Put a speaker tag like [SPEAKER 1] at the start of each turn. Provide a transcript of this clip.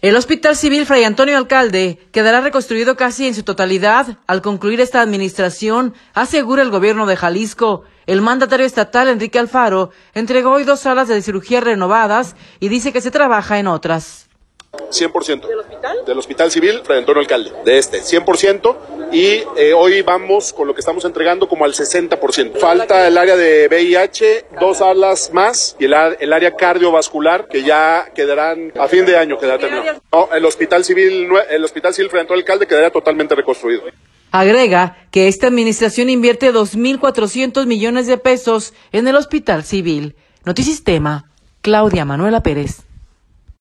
[SPEAKER 1] El Hospital Civil Fray Antonio Alcalde quedará reconstruido casi en su totalidad al concluir esta administración, asegura el gobierno de Jalisco. El mandatario estatal, Enrique Alfaro, entregó hoy 2 salas de cirugía renovadas y dice que se trabaja en otras.
[SPEAKER 2] 100%. ¿Del hospital? Del Hospital Civil Fray Antonio Alcalde, de 100%. Y hoy vamos con lo que estamos entregando como al 60%. Falta el área de VIH, 2 salas más, y el área cardiovascular, que ya quedarán a fin de año, quedará terminado. No, el Hospital Civil Fray Antonio Alcalde quedaría totalmente reconstruido.
[SPEAKER 1] Agrega que esta administración invierte 2.400 millones de pesos en el Hospital Civil. Notisistema, Claudia Manuela Pérez.